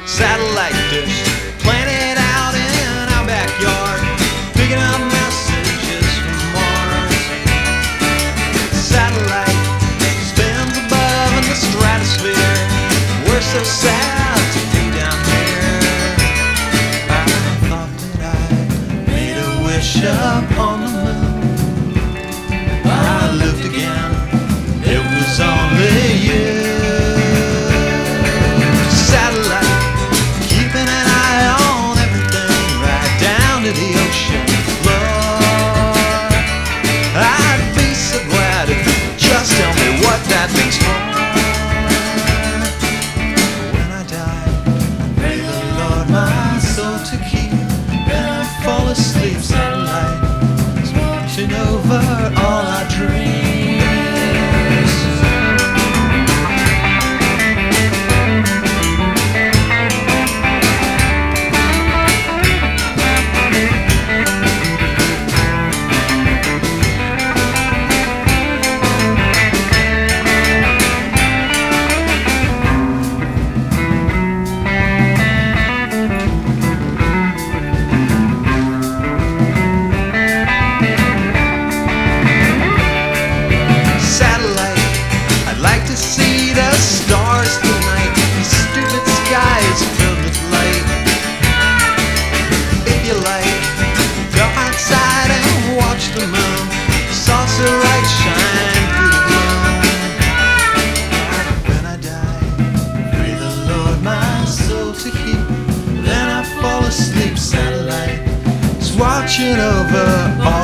satellite dish planted out in our backyard, picking up messages from Mars. Satellite spins above in the stratosphere. We're so sad to be down here. I thought that I made a wish upon the moon. I looked again, it was only you. Satellite, keeping an eye on everything right down to the ocean floor. I'd be so glad if you could just tell me what that means for. When I die, I pray the Lord my soul to keep. When I fall asleep, satellite is watching over all our dreams. See the stars tonight. The stupid sky is filled with light. If you like, go outside and watch the moon. Saucer light shine through the gloom. When I die, pray the Lord my soul to keep. Then I fall asleep, satellite is watching over all